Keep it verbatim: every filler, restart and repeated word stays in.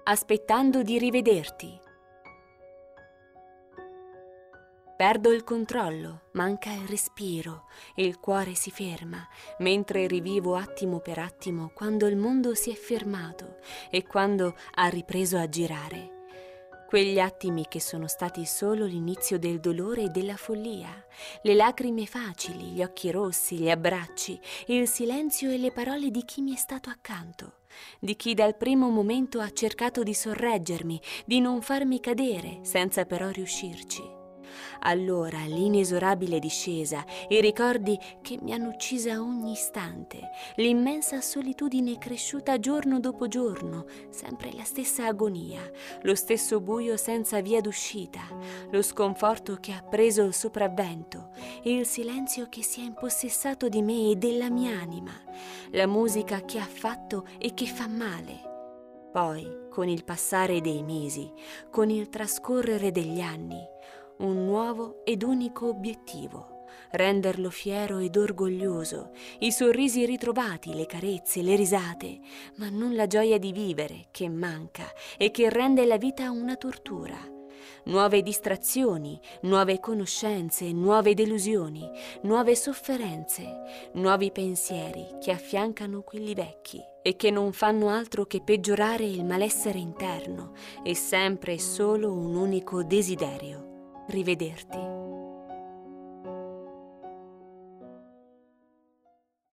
aspettando di rivederti. Perdo il controllo, manca il respiro, il cuore si ferma, mentre rivivo attimo per attimo quando il mondo si è fermato e quando ha ripreso a girare. Quegli attimi che sono stati solo l'inizio del dolore e della follia, le lacrime facili, gli occhi rossi, gli abbracci, il silenzio e le parole di chi mi è stato accanto, di chi dal primo momento ha cercato di sorreggermi, di non farmi cadere, senza però riuscirci. Allora l'inesorabile discesa, i ricordi che mi hanno uccisa a ogni istante, l'immensa solitudine cresciuta giorno dopo giorno, sempre la stessa agonia, lo stesso buio senza via d'uscita, lo sconforto che ha preso il sopravvento, il silenzio che si è impossessato di me e della mia anima, la musica che ha fatto e che fa male. Poi, con il passare dei mesi, con il trascorrere degli anni, un nuovo ed unico obiettivo, renderlo fiero ed orgoglioso, i sorrisi ritrovati, le carezze, le risate, ma non la gioia di vivere che manca e che rende la vita una tortura. Nuove distrazioni, nuove conoscenze, nuove delusioni, nuove sofferenze, nuovi pensieri che affiancano quelli vecchi e che non fanno altro che peggiorare il malessere interno e sempre e solo un unico desiderio: rivederti.